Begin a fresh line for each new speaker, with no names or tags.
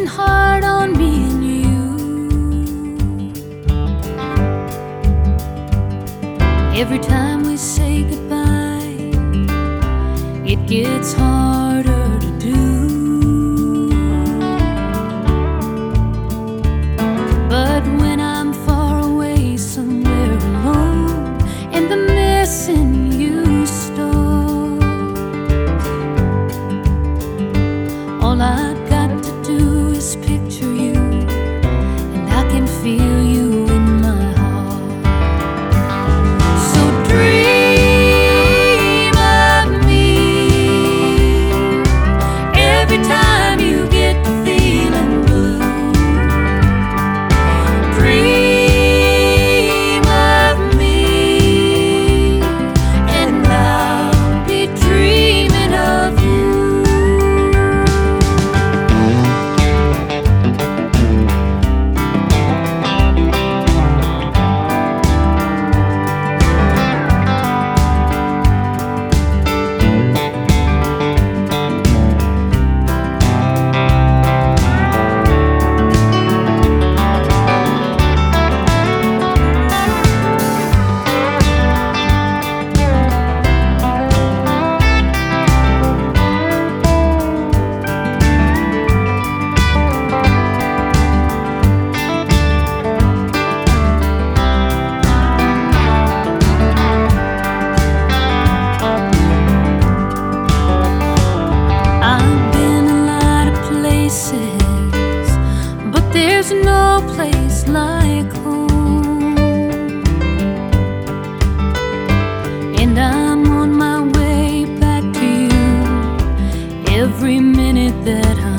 racing hard on me and you. Every time we say goodbye, it gets harder to do. But when I'm far away somewhere alone in the missing you store, all I got to do is picture you, and I can feel you in my heart. So dream of me every time you get to feeling blue. Dream of me, and I'll be dreaming of you. But there's no place like home, and I'm on my way back to you every minute that